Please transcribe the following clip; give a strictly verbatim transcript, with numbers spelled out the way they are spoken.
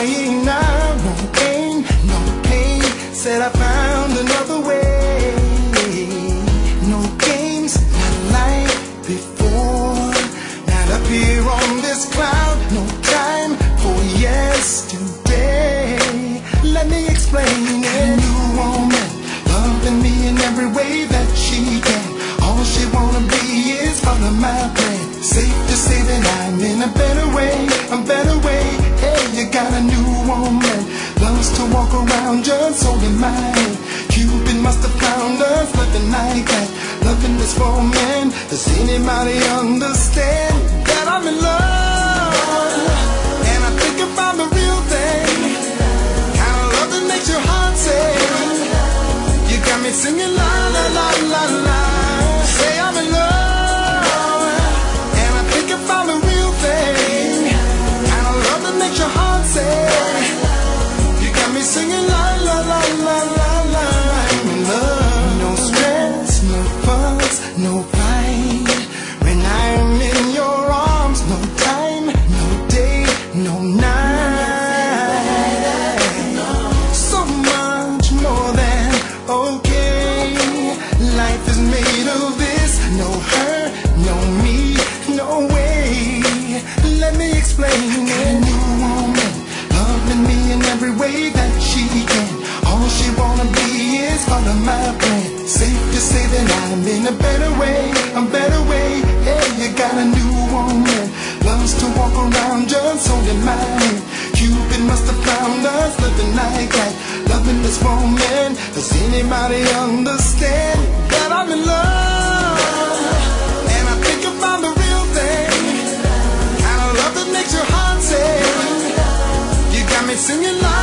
crying now, no pain, no pain. Said I found another way. No games, not like before. Not up here on this cloud. No time for yesterday. Let me explain it. A new woman, loving me in every way that she can. All she wanna be is part of my plan. Safe to say that I'm in a better way, a better way. Hey, you got a new woman, loves to walk around just holding my hand. Cupid must have found us looking like that, loving this woman. Does anybody understand that I'm in love? And I think I found the real thing, kind of love that makes your heart sing. You got me singing la la la la la. Say I'm in love, and I think I found the real thing, kind of love that makes your heart sing. You got me singing la la la la la la. I'm in love. No stress, no fuss, no fight. When I'm in your arms, no time, no day, no night. So much more than okay. Life is made of this. No her, no me, no way. Let me explain it. A new woman, loving me in every way that she can. All she wanna be is part of my plan. Safe to say that I'm in a better way, a better way. Hey, you got a new woman, loves to walk around just holding my hand. Cupid must have found us living like that, loving this woman. Does anybody understand that I'm in love? And I think I found the real thing, kind of love that makes your heart sing. You got me singing like